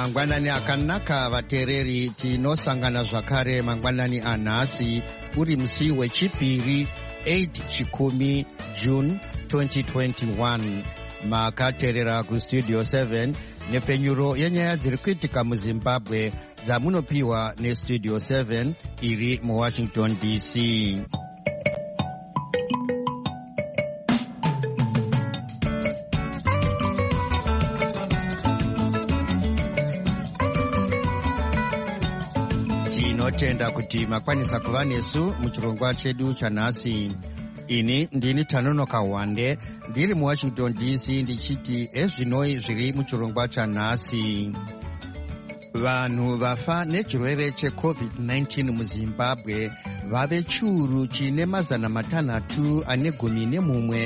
Mangwanani akanaka vateereri, tinosangana zvakare mangwanani anhasi uri musi wechipiri 8 chikumi June 2021. Makateerera kustudio 7 nepfenyuro yenyaya dziri kuitika muZimbabwe dzamunopiwa nestudio 7 iri muWashington DC. Tinotenda kuti makwanisa kuva nesu muchirongwa chedu chanhasi. Ini ndini Tanonoka Wande ndiri muWashington DC ndichiti ezvinoi zviri muchirongwa chanhasi. Vanhu vafa nechirwere cheCovid-19 muZimbabwe vave chiuru chine 611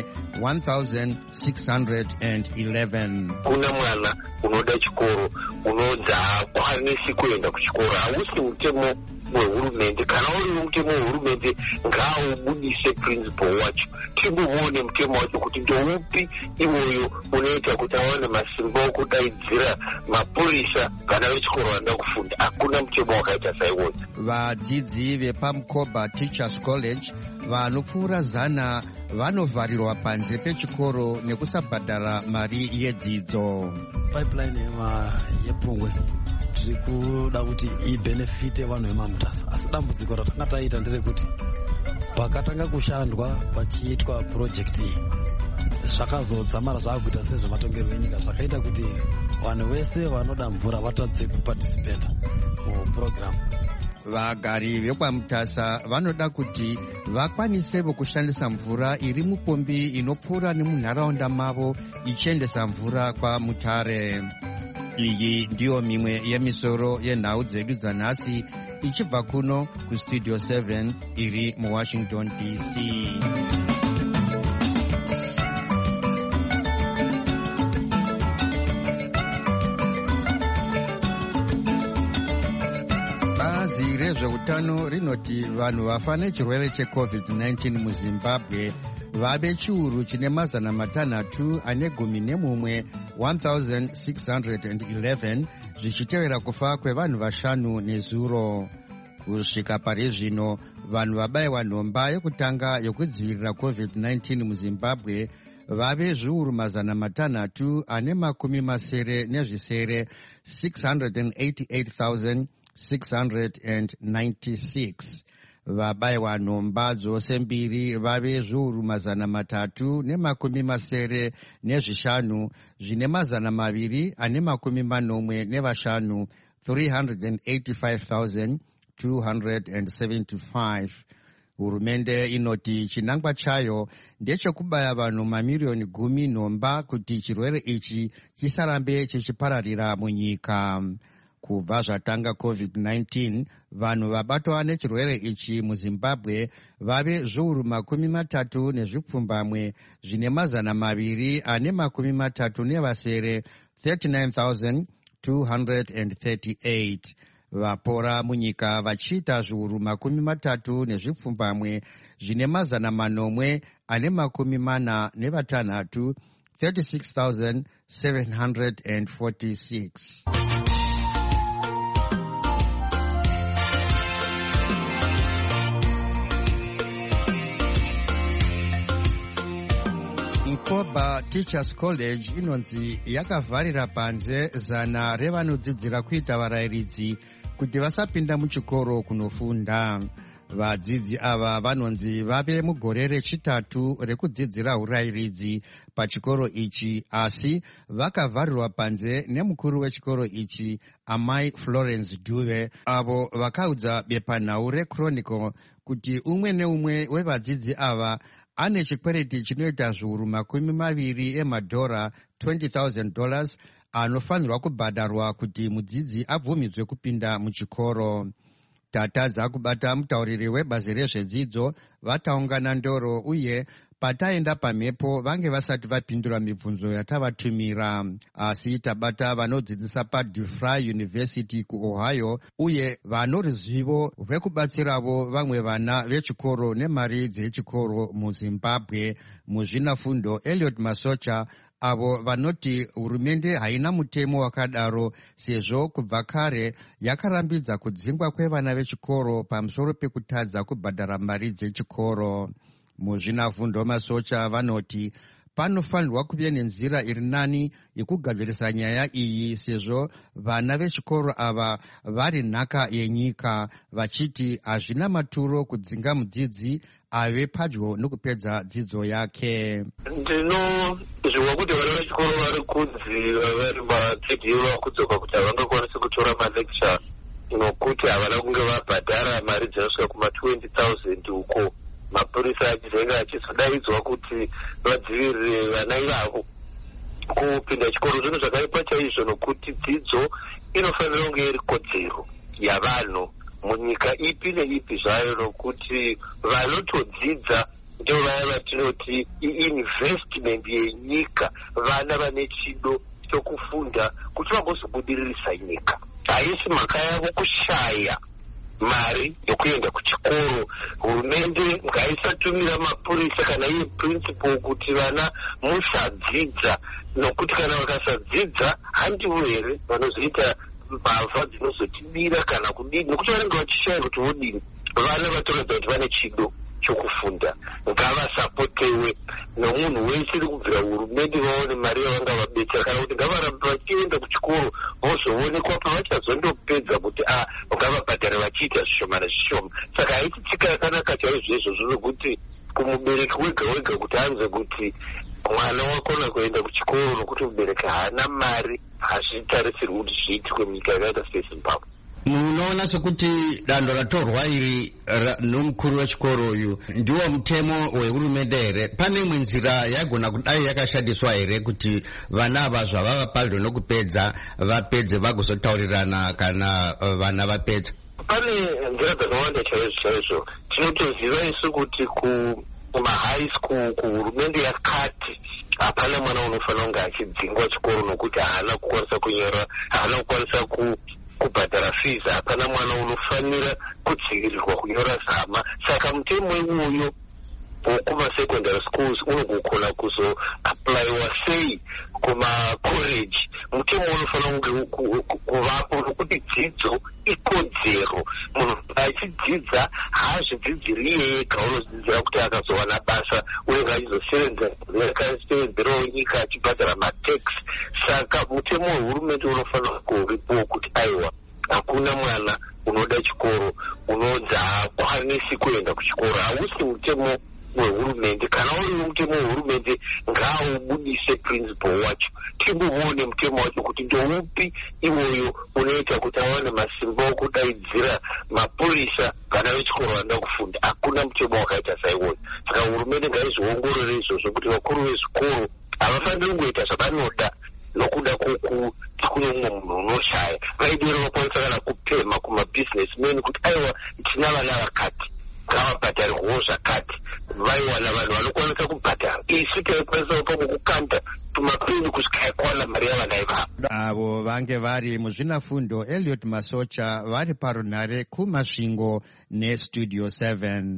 1611. Kuna mwana unoda chikoro unodza hakwanisi kuenda kuchikoro, hausi mutemo wehurumende. Kana uri mutemo wehurumende ngaubudise principal wacho, timuone mutemo wacho kuti ndoupi iwoyo unoita kuti awane masimba okudaidzira mapurisa kana vechikoro vanoda kufunda. Hakuna mutemo wakaita saiwoyo. Vadzidzi vepaMukoba Teachers College vanopfuura 100 vanovharirwa panze pechikoro nekusabhadhara mari yedzidzo. Pipeline yepfungwe tiri kuda kuti ibenefite vanhu vemamutasa, asi dambudziko ratanga taita nderekuti pakatanga kushandwa pachiitwa project iyi zvakazodzamara zvakuita sezvematongerwo enyika, zvakaita kuti vanhu vese vanoda mvura vatadze kuparticipate muprogramu. Vagari vekwamutasa vanoda kuti vakwanisevo kushandisa mvura iri mupombi inopfuura nemunharaunda mavo ichiendesa mvura kwaMutare. Iyi ndiyo mimwe yemisoro yenhau dzedu dzanhasi ichibva kuno kustudio 7 iri muWashington DC. Bazi rezveutano rinoti vanhu vafa nechirwere cheCovid-19 muZimbabwe vave chiuru chine 611 1611 zvichitevera kufa kwevanhu 5 nezuro. Kusvika pari zvino vanhu vabayiwa nhomba yekutanga yokudzivirira COVID-19 muZimbabwe vave zviuru 688,696 696. Vabayiwa nhomba dzose mbiri vave zviuru 395 zvine 285 385,275. Hurumende inoti chinangwa chayo ndechekubaya vanhu mamiriyoni 10 nhomba kuti chirwere ichi chisarambe chichipararira munyika. Kubva zvatanga COVID-19, vanhu vabatwa nechirwere ichi muZimbabwe vave zviuru 30 zvine 238 39,238. Vapora munyika vachiita zviuru 30 zvine 846 36,746. Mukoba Teachers College inonzi yakavharira panze 100 revanodzidzira kuita varayiridzi kuti vasapinda muchikoro kunofunda. Vadzidzi ava vanonzi vave mugore rechitatu rekudzidzira urayiridzi pachikoro ichi, asi vakavharirwa panze nemukuru wechikoro ichi, Amai Florence Duve, avo vakaudza bepanhau reChronicle kuti umwe neumwe wevadzidzi ava ane chikwereti chinoita zviuru 20 emadhora $20,000 anofanirwa kubhadharwa kuti mudzidzi abvumidzwe kupinda muchikoro. Tatadza kubata mutauriri webazi rezvedzidzo vataungana ndoro uye pataenda pamhepo vange vasati vapindura mibvunzo yatavatumira, asi tabata vanodzidzisa paDeFry University kuOhio uye vano ruzivo rwekubatsiravo vamwe vana vechikoro nemari dzechikoro muZimbabwe. Muzvinafundo Elliot Masocha avo vanoti hurumende haina mutemo wakadaro, sezvo kubva kare yakarambidza kudzingwa kwevana vechikoro pamusoro pekutadza kubhadhara mari dzechikoro. Muzvinafundo masocha vanoti panofanirwa kuve nenzira iri nani yekugadzirisa nyaya iyi, sezvo vana vechikoro ava vari nhaka yenyika, vachiti hazvina maturo kudzinga mudzidzi ave padyo nokupedza dzidzo yake. Ndinozviwa kuti vana vechikoro vari kunzi vari madzidzi vakudzoka kuti havangakwanisi kutora malecture, nokuti havana kunge vabhadhara mari dzinosvika kuma20,000 uko. Mapurisa achizenga achizodaidzwa kuti vadzivirire vana ivavo kupinda chikoro. Zvinhu zvakaipa chaizvo, nokuti dzidzo inofanira kunge iri kodzero yavanhu munyika ipi neipi zvayo, nokuti vanotodzidza ndio vaya vatinoti investment yenyika, vana vane chido chokufunda kuti vagozobudiririsa nyika. Haisi mhaka yavo kushaya mari yokuenda kuchikoro. Hurumende ngaisatumira mapurisa kana iye principal kuti vana musadzidza, nokuti kana vakasadzidza handivo here vanozoita mbavha dzinozotibira kana kudini, nokuti vanenge vachishaya kuti vodini. Vana vatorodza kuti vane chido chokufunda, ngavasapotewe nomunhu wese iri kubvira hurumende vaone mari yavanga vabetsera, kana kuti ngavarambe vachienda kuchikoro vozoonekwa pavachazondopedza kuti ngavabhadhare vachiita zvishoma nezvishoma. Saka haiti tsika yakanaka chaizvo izvozvo, zvokuti kumubereki wega wega kuti anze kuti mwana wakona kuenda kuchikoro nokuti mubereki haana mari, hazvitarisirwi kuti zviitwe munyika yakaita seZimbabwe. Munoona sekuti dando ratorwa iri nomukuru wechikoro uyu ndiwo mutemo wehurumende here? Pane imwe nzira yagona kudai yakashandiswa here kuti vana ava zvavava padyo nokupedza vapedze vagozotaurirana kana vana vapedza? Pane nzira dzakawanda chaizvo. Tinotoziva isu kuti kumahigh school kuhurumende yakati hapana mwana unofanira kunge achidzingwa chikoro nokuti haana kukwanisa kunyora, haana kukwanisa kubhadhara fees. Hapana mwana unofanira kudzivirirwa kunyora zama. Saka mutemo iwoyo wekumasecondary schools unogona kuzoaplaiwa sei kumacollege. Mutemo unofanira kuvapo nokuti dzidzo ikodzero. Munhu achidzidza haazvidzidziri iye ega, unodzidzira kuti akazowana basa unenge achizosevenzerawo nyika achibhadhara matax. Saka mutemo wehurumende unofanira kuripo kuti aiwa, hakuna mwana unoda chikoro unonzi haakwanisi kuenda kuchikoro. Hausi mutemo wehurumende. Kana uri mutemo wehurumende ngaubudise principal wacho, timboone mutemo wacho kuti ndoupi iwoyo unoita kuti awane masimba okudaidzira mapurisa kana vechikoro vanoda kufunda. Hakuna mutemo wakaita saiwoyo. Saka hurumende ngaizviongorore izvozvo kuti vakuru vezvikoro havafaniri kungoita zvavanoda nokuda kuti kune mumwe munhu unoshaya. Vaidero vakwanisa kana kupema kumabusinessmen kuti aiwa tina vana vakati ngavabhadharirwawo zvakati, vaiwana vanhu vanokwanisa kubhadhara. Isi taikwanisa pamwe kukanda tumapeni kusvika yakwana mari yavana ivavo. Avo vange vari muzvinafundo Elliot Masocha vari parunhare kumasvingo neStudio 7.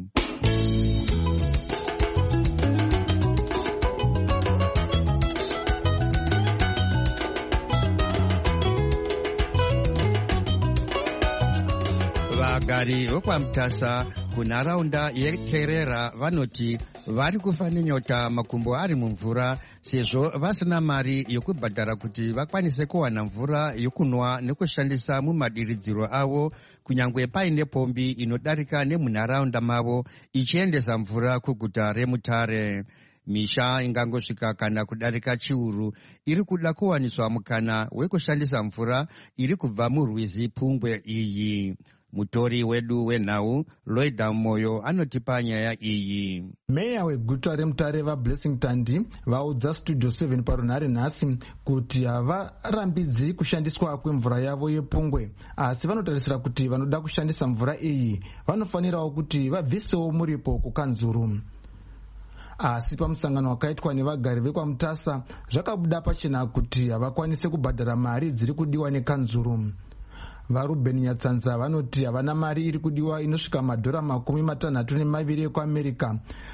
Vagari vokwaMutasa kunharaunda yeTerera vanoti vari kufa nenyota makumbo ari mumvura, sezvo vasina mari yokubhadhara kuti vakwanise kuwana mvura yokunwa nekushandisa mumadiridziro avo, kunyangwe paine pombi inodarika nemunharaunda mavo ichiendesa mvura kuguta reMutare. Misha ingangosvika kana kudarika chiuru iri kuda kuwaniswa mukana wekushandisa mvura iri kubva murwizi Pungwe iyi. Mutori wedu wenhau Loida Moyo anotipa nyaya iyi. Meya weguta reMutare vaBlessing Tandi vaudza Studio 7 parunhare nhasi kuti havarambidzi kushandiswa kwemvura yavo yePungwe, asi vanotarisira kuti vanoda kushandisa mvura iyi vanofanirawo kuti vabvisewo muripo kukanzuru. Asi pamusangano wakaitwa nevagari vekwaMutasa zvakabuda pachena kuti havakwanise kubhadhara mari dziri kudiwa nekanzuru. VaRuben Nyatsanza vanoti havana mari iri kudiwa inosvika $62 ekuAmerica,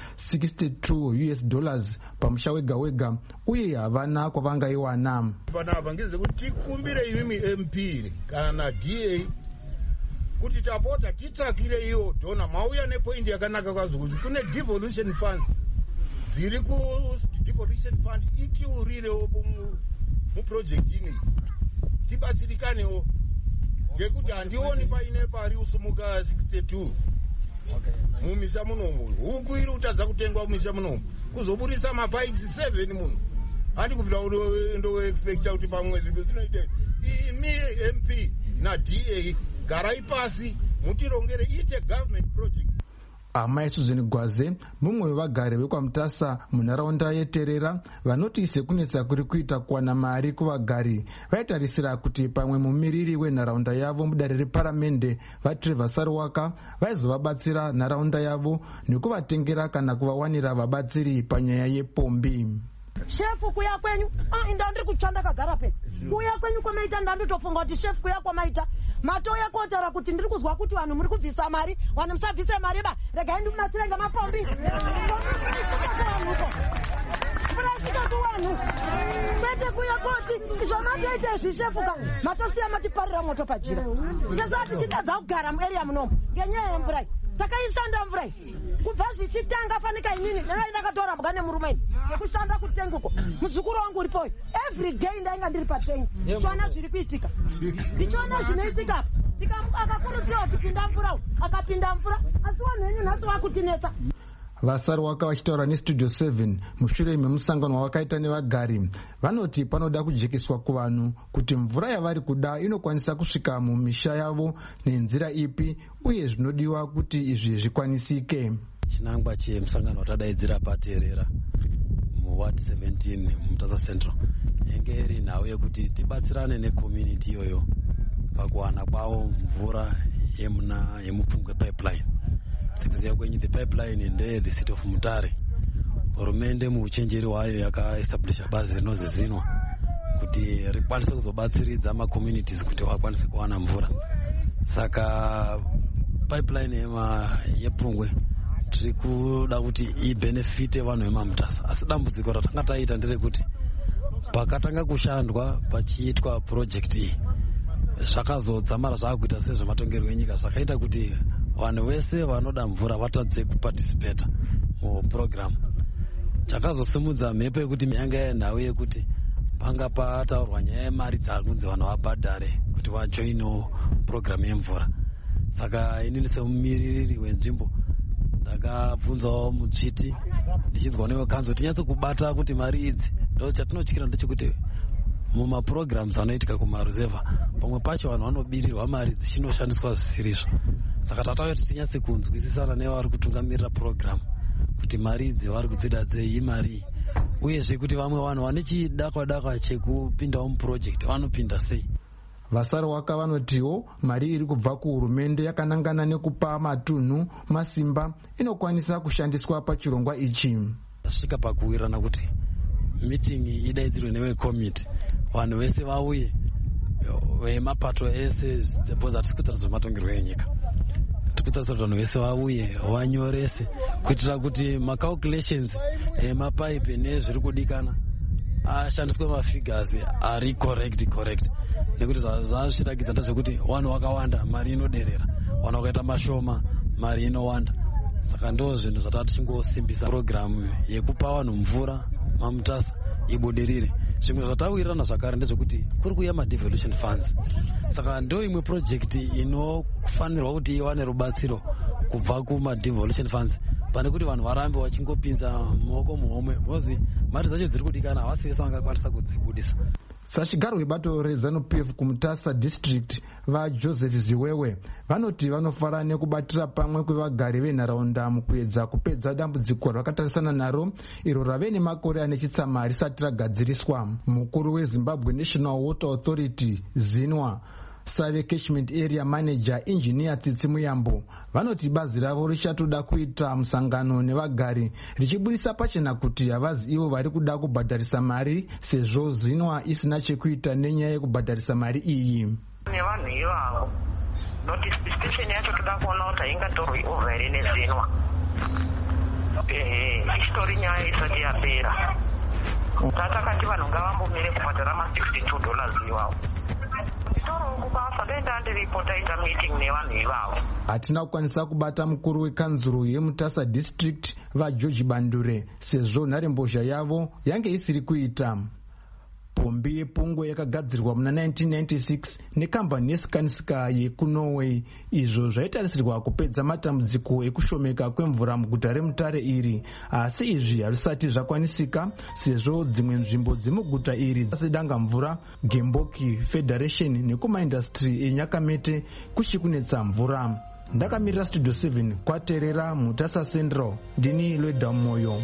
$62 pamusha wega wega, uye havana kwavangaiwana. Panapa ngeze kuti tikumbire imi MP kana DA kuti tapota titsvakire iyo dona mauya nepoindi yakanaka kwazvo kuti kune devolution funds dziri ku devolution fund itiurirewo muprojekti ini tibatsirikanewo ngekuti handioni paine pari usumuka 62 mumisha munomu huku iri kutadza kutengwa mumisha munomu kuzoburisa mapaips 7 munhu handi kubvira ndoexpecta kuti pamwezi zvinoite imi MP na DA garai pasi mutirongere ite government project. Amai Susan Gwaze, mumwe wevagari vekwaMutasa munharaunda yeTerera, vanoti sekunetsa kuri kuita kuwana mari kuvagari vaitarisira kuti pamwe mumiriri wenharaunda yavo mudare reparamende vaTrevor Sarwaka vaizovabatsira nharaunda yavo nekuvatengera kana kuvawanira vabatsiri panyaya yepombi. Shefu kuya kwenyu ndandiri kutsvanda kagara pe kuya kwenyu kwamaita ndandotofunga kuti shefu kuya kwamaita matoya kotara kuti ndiri kuzwa kuti vanhu muri kubvisa mari, vanhu musabvise mari ba, regai ndimubatsire ngamapombi. Murasvika kuvanhu kwete kuya koti zvamatoita zvishefuka matosiya matiparira moto pajira. Tichazova tichitadza kugara muarea munomu ngenyaya yemvura. Takaishanda mvura kubva zvichitanga fanika inini ndakatora mbwa nemurume yekushanda kutenguko muzukuru wangu uripo every day ndainga ndiri patengi ndichiona zviri kuitika, ndichiona zvinoitika akakurudzirwa kuti pinda mvura, akapinda mvura, asi vanhu venyu nhasi vakutinetsa. VaSarwaka vachitaura neStudio 7 mushure memusangano wavakaita nevagari vanoti panoda kujekiswa kuvanhu kuti mvura yavari kuda inokwanisa kusvika mumisha yavo nenzira ipi uye zvinodiwa kuti izvi zvikwanisike. Chinangwa chemusangano watadaidzira paTerera muward 17 muMutasa Central yenge iri nhau yekuti tibatsirane necommunity iyoyo pakuwana kwavo mvura yemupungwe pipeline. Sekuziya kwenyu the pipeline ndeye the city of Mutare. Hurumende muuchenjeri hwayo yakaestablisha bazi rinozizinwa kuti rikwanise kuzobatsiridza macommunities kuti vakwanise kuwana mvura. Saka pipeline yepungwe tiri kuda kuti ibenefite vanhu vemaMutasa, asi dambudziko ratanga taita nderekuti pakatanga kushandwa pachiitwa project iyi zvakazodzamara zvaakuita sezvematongerwo enyika zvakaita kuti vanhu vese vanoda mvura vatadze kuparticipata muprogramu. Chakazosimudza mhepo yekuti yanga yenhau yekuti panga pataurwa nyaya yemari dzakunzi vanhu vabhadhare kuti vajoinewo programu yemvura. Saka inini semumiriri wenzvimbo ndakabvunzawo mutsviti ndichinzwa newekanzo tinyatse kubata kuti mari idzi ndo chatinotyira ndechekuti mumaprograms anoitika kumaruzevha pamwe pacho vanhu vanobirirwa mari dzichinoshandiswa zvisirizvo. Saka tatauya kuti tinyatse kunzwisisana nevari kutungamirira program kuti mari idzi vari kudzida dzei imari uyezve kuti vamwe vanhu vane chidakwa chekupindawo muprojekti vanopinda sei. VaSarwaka vanotiwo mari iri kubva kuhurumende yakanangana nekupa matunhu masimba inokwanisa kushandiswa pachirongwa ichi. Svika pakuwirana kuti meeting idaidzirwe newekomiti vanhu vese vauye vemapato ese boza tiri kutariswa matongerwo enyika tikutarisira vanhu vese vauye vanyorese kuitira kuti macalculations emapaipi nezviri kudikana ashandiswe mafigures ari correct nekuti zvazvirakidza ndezvekuti vanhu vakawanda mari inoderera, vanhu vakaita mashoma mari inowanda. Saka ndo zvinhu zvatava tichingosimbisa programu yekupa vanhu mvura maMutasa ibudirire. Zvimwe zvatawirirana zvakare ndezvekuti kuri kuuya madevolution funds. Saka ndo imwe project inofanirwa kuti iwane rubatsiro kubva kumadevolution funds pane kuti vanhu varambe vachingopinza muoko muhomwe because mari dzacho dziri kudikana havasi vese vangakwanisa kudzibudisa. Sachigaro webato reZANU-PF kuMutasa district vaJoseph Ziwewe vanoti vanofara nekubatira pamwe kwevagari venharaunda mukuedza kupedza dambudziko rakatarisana naro iro rave nemakore ane chitsama risati ragadziriswa. Mukuru weZimbabwe National Water Authority ZINWA Save Catchment Area Manager Engineer Tsitsi Muyambo vanoti bazi ravo richatoda kuita musangano nevagari richibudisa pachena kuti havazi ivo vari kuda kubhadharisa mari sezvo ZINWA isina chekuita nenyaya yekubhadharisa mari iyi. nevanhu ivavo notice station yacho toda kuona kuti haingatorwi over here nezinwa ichitori nyaya isati yapera. Tatakati vanhu ngavambomire kubhadhara $62 ivavo. Nditorowo kubasa denda ndiripota ita meeting nevanhu ivavo. Hatina kukwanisa kubata mukuru wekanzuro yemutasa district vaGeorge Bandure sezvo nharembozha yavo yange isiri kuita. Pombi yepungwe yakagadzirwa muna 1996 nekambani yesikanisika yekunorway. Izvo zvaitarisirwa kupedza matambudziko ekushomeka kwemvura muguta remutare iri, asi izvi hazvisati zvakwanisika sezvo dzimwe nzvimbo dzemuguta iri dzadanga mvura. Gemboki Federation nekumaindastri eNyakamete kuchikunetsa mvura. Ndakamirira Studio 7 kwaterera Mutasa Central, ndini Lweda Moyo.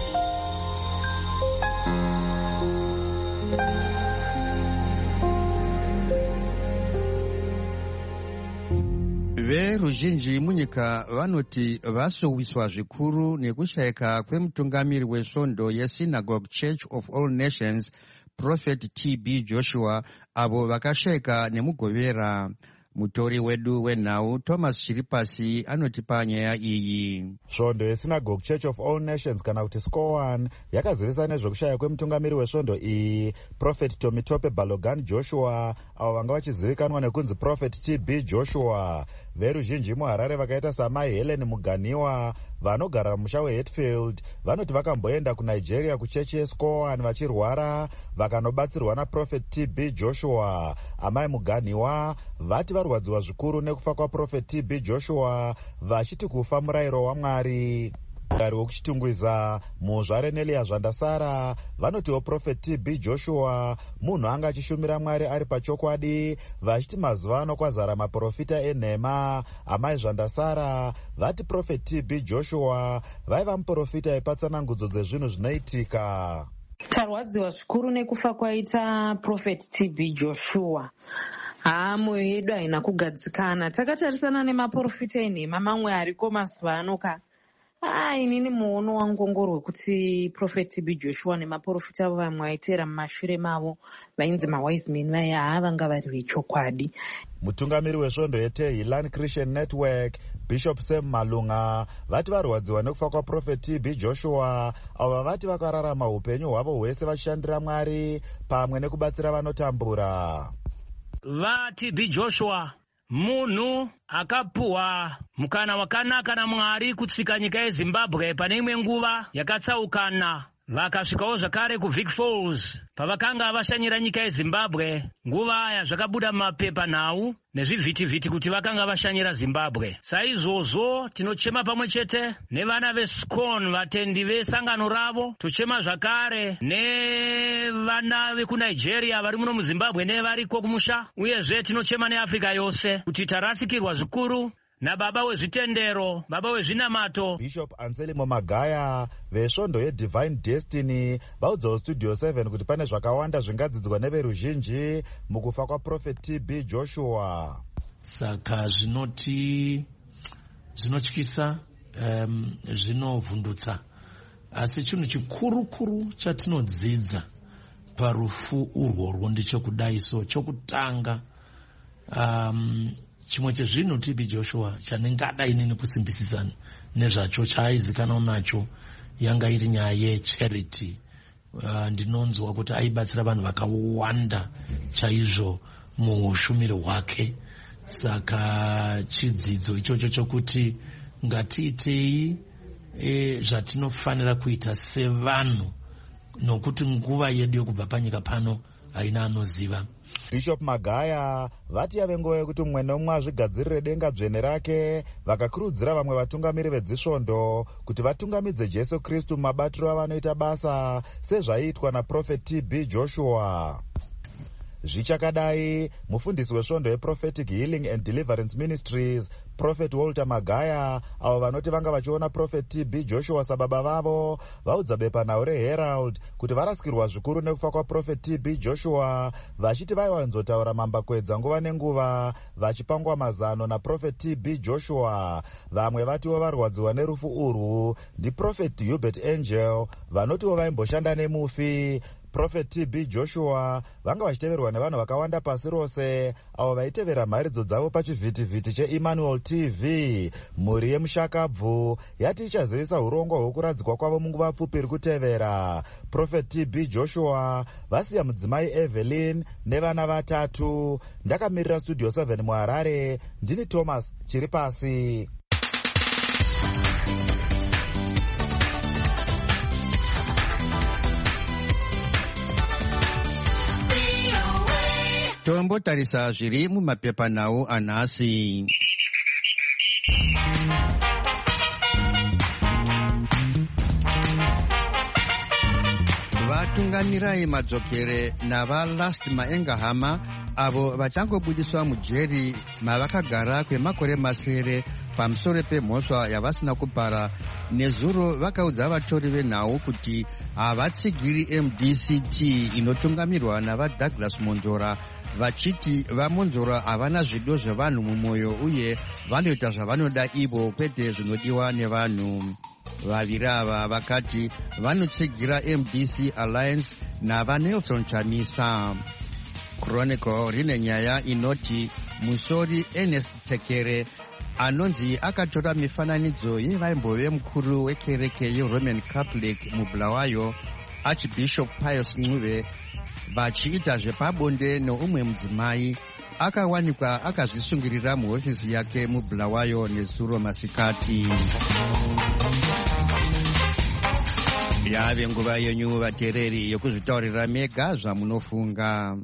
Veruzhinji munyika vanoti vasowiswa zvikuru nekushayika kwemutungamiri wesvondo yeSynagogue Church of All Nations Prophet T.B. Joshua avo vakashayika nemugovera. Mutori wedu wenhau Thomas Chiripasi anotipa nyaya iyi. Svondo yeSynagogue Church of All Nations kana kuti SCOAN yakazivisa nezvekushaya kwemutungamiri wesvondo iyi Prophet Tomitope Balogan Joshua avo vanga vachizivikanwa nekunzi Prophet T.B. Joshua. Veruzhinji muHarare vakaita samai Helen Muganiwa vanogara musha weHatfield vanoti vakamboenda kuNigeria kuchechi yeSCOAN vachirwara vakanobatsirwa naProphet T.B. Joshua. Amai Muganiwa vati varwadziwa zvikuru nekufa kwaProphet T.B. Joshua vachiti kufa murayiro waMwari. Gari wokuchitungwiza muzvare Nelia Zvandasara vanotiwo Prophet T.B. Joshua munhu anga achishumira Mwari ari pachokwadi vachiti mazuva ano kwazara maprofita enhema. Amai Zvandasara vati Prophet T.B. Joshua vaiva muprofita aipatsanangudzo dzezvinhu zvinoitika. Tarwadziwa zvikuru nekufa kwaita Prophet T.B. Joshua. Mwoyo yedu haina kugadzikana. Takatarisana nemaprofita enhema mamwe ariko mazuva ano ka. Inini muono wangu ngorwe kuti Prophet T.B. Joshua nemaprofita avo vamwe vaitera mumashure mavo vainzi mawise men vaya vanga vari vechokwadi. Mutungamiri wesvondo yeTehillan Christian Network Bishop Sam Malunga vati varwadziwa nekufa kwaProphet T.B. Joshua avo vati vakararama upenyu hwavo hwese vachishandira Mwari pamwe nekubatsira vanotambura. TB Joshua munhu akapuwa mukana wakanaka naMwari kutsika nyika yeZimbabwe pane imwe nguva yakatsaukana. Vakasvikawo zvakare kuVic Falls pavakanga vashanyira nyika yeZimbabwe. Nguva aya zvakabuda mapepa nhau nezvivhitivhiti kuti vakanga vashanyira Zimbabwe. Saizvozvo tinochema pamwe chete nevana veSCOAN vatendi vesangano ravo, tochema zvakare nevana vekuNigeria vari muno muZimbabwe nevariko kumusha, uyezve tinochema neAfrica yose kuti tarasikirwa zvikuru nababa wezvitendero, baba wezvinamato. Bishop Anselmo Magaya vesvondo yeDivine Destiny vaudzawo Studio 7 kuti pane zvakawanda zvingadzidzwa neveruzhinji mukufa kwaProphet T.B. Joshua. Saka zvinotyisa, zvinovhundutsa, asi chinhu chikuru chatinodzidza parufu urworwo ndechekudai. So chokutanga, chimwe chezvinhu T.B. Joshua chanengada inini kusimbisisa nezvacho chaaizikanwa nacho yanga iri nyaya yecharity. Ndinonzwa kuti aibatsira vanhu vakawanda chaizvo muushumiri hwake. Saka chidzidzo ichocho chokuti ngatiitei zvatinofanira kuita sevanhu, nokuti nguva yedu yokubva panyika pano haina anoziva. Bishop Magaya vati yave nguva yekuti mumwe nomumwe azvigadzirire denga dzvene rake, vakakurudzira vamwe vatungamiri vedzisvondo kuti vatungamidze Jesu Kristu mumabatiro avanoita basa sezvaiitwa naProphet T.B. Joshua. Zvichakadai, mufundisi wesvondo yeProphetic Healing and Deliverance Ministries Prophet Walter Magaya avo vanoti vanga vachiona Prophet T.B. Joshua sababa vavo vaudza bepanhau reHerald kuti varasikirwa zvikuru nekufa kwaProphet T.B. Joshua, vachiti vaiwanzotaura mambakwedza nguva nenguva vachipangwa mazano naProphet T.B. Joshua. Vamwe vatiwo varwadziwa nerufu urwu ndiProphet Hubert Angel vanotiwo vaimboshanda nemufi Prophet TB Joshua vanga vachiteverwa nevanhu vakawanda pasi rose avo vaitevera mharidzo dzavo pachivhitivhiti cheEmmanuel TV. Mhuri yemushakabvu yati ichazivisa urongwa hwekuradzikwa kwavo munguva pfupi iri kutevera. Prophet TB Joshua vasiya mudzimai Evelyn nevana vatatu. Ndakamirira Studio 7 muHarare, ndini Thomas Chiripasi. Tombotarisa zviri mumapepanhau anhasi. Vatungamirai madzokere navaLast Maengahama avo vachangobudiswa mujeri mavakagara kwemakore masere pamusoro pemhosva yavasina kupara nezuro vakaudza vatori venhau kuti havatsigiri MDCT inotungamirwa navaDouglas Monzora, vachiti vaMonzora havana zvido zvevanhu mumwoyo uye vanoita zvavanoda ivo kwete zvinodiwa nevanhu. Vaviri ava vakati vanotsigira MDC Alliance navaNelson Chamisa. Chronicle rine nyaya inoti musori Ernest Tekere anonzi akatora mifananidzo yevaimbove mukuru wekereke yeRoman Catholic muBulawayo Archbishop Pius Ncube vachiita zvepabonde neumwe mudzimai akawanikwa akazvisungirira muhofisi yake muBulawayo nezuro masikati. Yave nguva yenyu vateereri yokuzvitaurira mega zvamunofunga.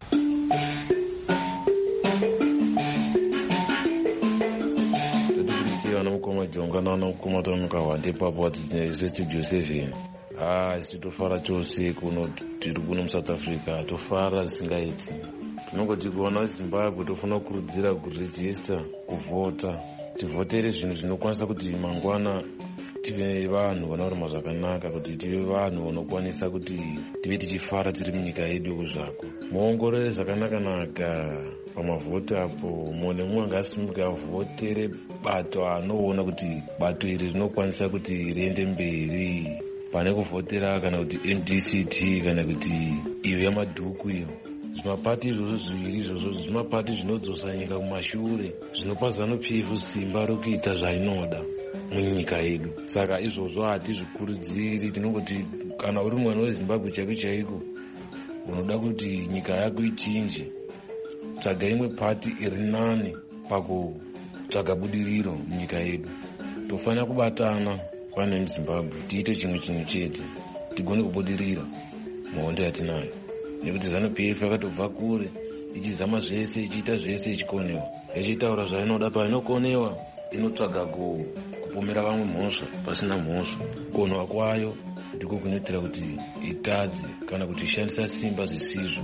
Vanamukoma jonga navanamukoma tamuka wande papo wadzidzina Studio 7. Titofara chose tiri kuno muSouth Africa, tofara zvisingaiti. Tinongoti kuona Zimbabwe tofana kurudzira kurejista kuvhota, tivhotere zvinhu zvinokwanisa kuti mangwana tive vanhu vanorima zvakanaka, kuti tive vanhu vanokwanisa kuti tive tichifara tiri munyika yedu kuzvako. Muongorore zvakanaka pamavhoti apo, mumwe nemumwe angasimuka avhotere bato anoona kuti bato iri rinokwanisa kuti riende mberi, pane kuvhotera kana kuti MDCT kana kuti iyo yamadhuku iyo. Zvimapati izvozvo zviviri izvozvo zvimapati zvinodzosa nyika kumashure, zvinopa ZANU-PF simba rokuita zvainoda munyika yedu. Saka izvozvo hatizvikurudziri. Tinongoti kana uri mwana weZimbabwe chaiko chaiko unoda kuti nyika yako ichinje, tsvaga imwe pati iri nani pakutsvaga budiriro munyika yedu. Tofanira kubatana pane muZimbabwe tiite chimwe chinhu chete, tigone kubudirira muhondo yatinayo, nekuti ZANU-PF yakatobva kure ichizama zvese, ichiita zvese, ichikonewa, ichitaura zvainoda painokonewa, inotsvaga kupomera vamwe mhosva pasina mhosva. Kukonwa kwayo ndiko kunoitira kuti itadze kana kuti ishandisa simba zvisizvo.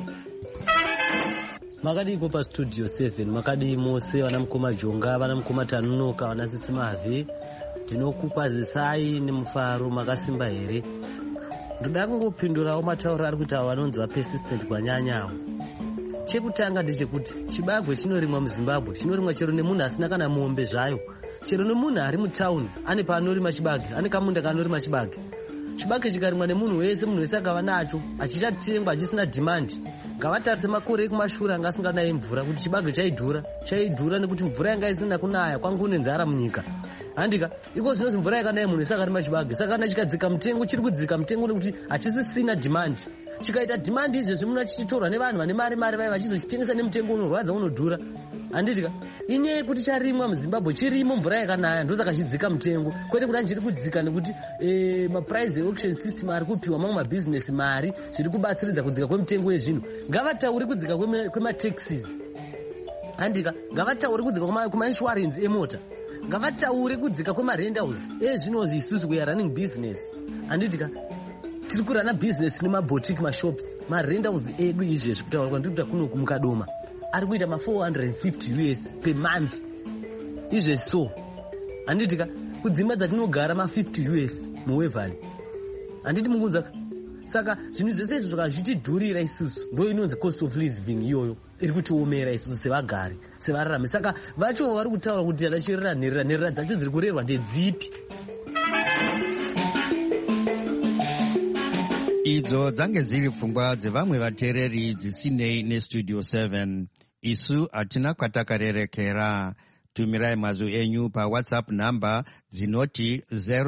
Makadiko paStudio 7, makadi mose vanamukoma jonga, vanamukoma tanunoka, vanasisi mavhe, tinokukwazisai nemufaro makasimba here. Ndoda kungopindurawo matauro ari kuti avo vanonzi vapersistent kwanyanyawo. Chekutanga ndechekuti chibagwe chinorimwa muZimbabwe, chinorimwa chero nemunhu asina kana mombe zvayo, chero nemunhu ari mutauni ane paanorima chibage, ane kamunda kanorima chibage. Chibage chikarimwa nemunhu wese, munhu wese akava nacho, achichatengwa achisina demand. Ngavatarise makore ekumashure anga asinganayi mvura kuti chibage chaidhura nekuti mvura yanga isina kunaya, kwangu kune nzara munyika. Handika iko zvinozi mvura yakanaya munhu wese akarima chibage, saka kana chikadzika mutengo chiri kudzika mutengo nekuti hachisisina demand. Chikaita demand izvezvi munhu achichitorwa nevanhu vane mari vai vachizochitengesa nemutengo unorwadza unodhura. Handitika inyaya yekuti charimwa muZimbabwe chirimo mvura yakanaya ndosaka chidzika mutengo, kwete kuti chiri kudzika nekuti maprice auction system ari kupiwa mamwe mabhizinesi mari zviri kubatsiridza kudzika kwemutengo yezvinhu. Ngavatauri kudzika kwemataxes. Handika ngavatauri kudzika kwemainsurance emota, ngavataure kudzika kwemarentals ezvinozvi isusu we running business. Handitika tiri kurana business nemaboutique mashops, marentals edu izvezvi kutaurwa ndiri kuti kuno kumukadoma ari kuita $450 per month izve so. Handitika kudzimba dzatinogara $50 muWeverly. Handiti mukunzwa. Saka zvinhu zvese izvo zvakazvitidhurira isusu, ndo inonzi cost of living iyoyo iri kutiomera isusu sevagari, sevararami. Saka vacho vari kutaura kuti adachirira nherera dzacho dziri kurerwa ndedzipi. idzo dzange dziri pfungwa dzevamwe vateereri dzisinei nestudio 7. Isu hatina kwatakarerekera. Tumirai mazwi enyu pawhatsapp namba dzinoti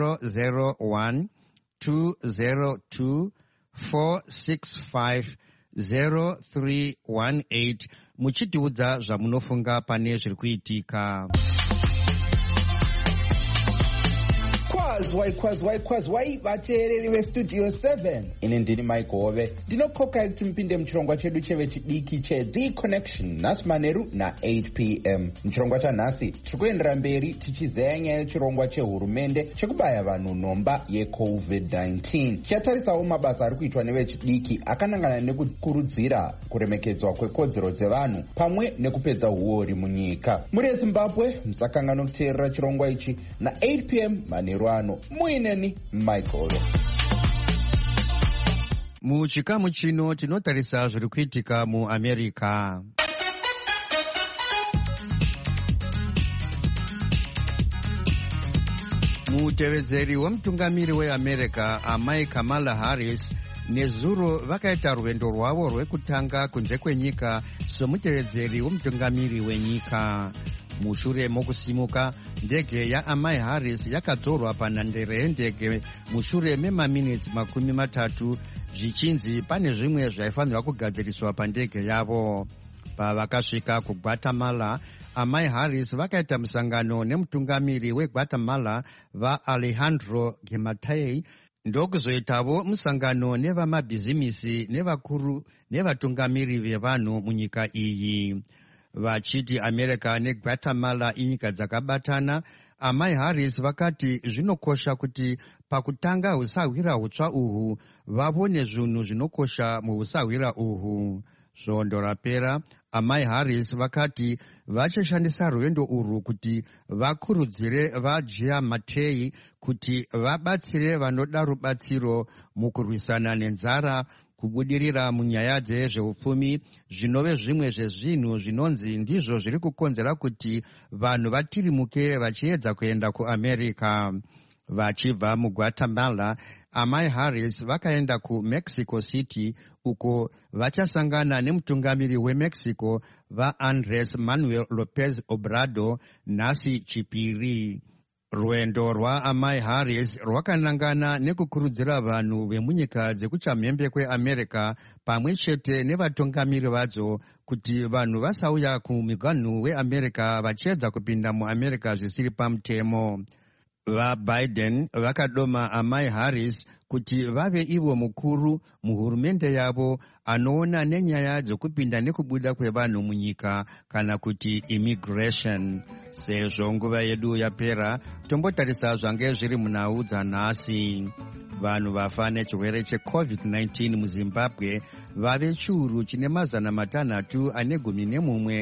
0012024650318 muchitiudza zvamunofunga pane zviri kuitika. kwazwai vateereri vestudio 7. ini ndini Mike Hove, ndinokokai kuti mupinde muchirongwa chedu chevechidiki cheThe Connection nhasi manheru na8 p.m. muchirongwa chanhasi tiri kuendera mberi tichizeya nyaya yechirongwa chehurumende chekubaya vanhu nhomba yeCovid-19. tichatarisawo mabasa ari kuitwa nevechidiki akanangana nekukurudzira kuremekedzwa kwekodzero dzevanhu pamwe nekupedza uori munyika. muri eZimbabwe musakanganwa kuteerera chirongwa ichi na8 p.m. manheru ano. muineni Michael. Muchikamu chino tinotarisa zviri kuitika muAmerica. Mutevedzeri wemutungamiri weAmerica amai Kamala Harris nezuro vakaita rwendo rwavo rwekutanga kunze kwenyika somutevedzeri wemutungamiri wenyika. Mushure mokusimuka, ndege yaamai Harris yakadzorwa panhandare yendege mushure memaminitsi 30 zvichinzi pane zvimwe zvaifanirwa kugadziriswa pandege yavo. Pavakasvika kuGuatemala, amai Harris vakaita musangano nemutungamiri weGuatemala vaAlejandro Gimatei, ndokuzoitavo musangano nevamabhizimisi nevakuru nevatungamiri vevanhu munyika iyi. Vachiti America neGuatemala inyika dzakabatana, amai Harris vakati zvinokosha kuti pakutanga usahwira hutsva uhu vavone zvinhu zvinokosha muusahwira uhu. Svondo rapera, amai Harris vakati vachashandisa rwendo urwu kuti vakurudzire vaJia Matei kuti vabatsire vanoda rubatsiro mukurwisana nenzara, kubudirira munyaya dzezveupfumi, zvinove zvimwe zvezvinhu zvinonzi ndizvo zviri kukonzera kuti vanhu vatirimuke vachiedza kuenda kuAmerica. Vachibva muGuatemala, amai Harris vakaenda kuMexico City uko vachasangana nemutungamiri weMexico vaAndres Manuel Lopez Obrador nhasi chipiri. Rwendo rwaamai Harris rwakanangana nekukurudzira vanhu vemunyika dzekuchamhembe kweAmerica pamwe chete nevatungamiri vadzo kuti vanhu vasauya kumuganhu weAmerica vachiedza kupinda muAmerica zvisiri pamutemo. VaBiden vakadoma amai Harris kuti vave ivo mukuru muhurumende yavo anoona nenyaya dzokupinda nekubuda kwevanhu munyika kana kuti immigration. Sezvo nguva yedu yapera, tombotarisa zvange zviri munhau dzanhasi. Vanhu vafa nechirwere cheCovid-19 muZimbabwe vave chiuru chine 611,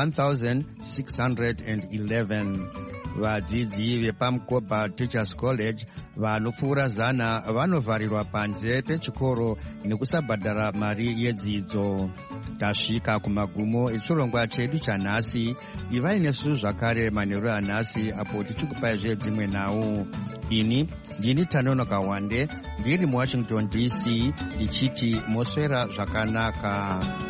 1611. Vadzidzi vepaMukoba Teachers College vanopfuura 100 vanovharirwa panze pechikoro nekusabhadhara mari yedzidzo. Tasvika kumagumo echirongwa chedu chanhasi. Ivai nesu zvakare manheru anhasi apo tichikupai zvedzimwe nhau. Ini ndini Tanonoka Wande ndiri muWashington DC ndichiti moswera zvakanaka.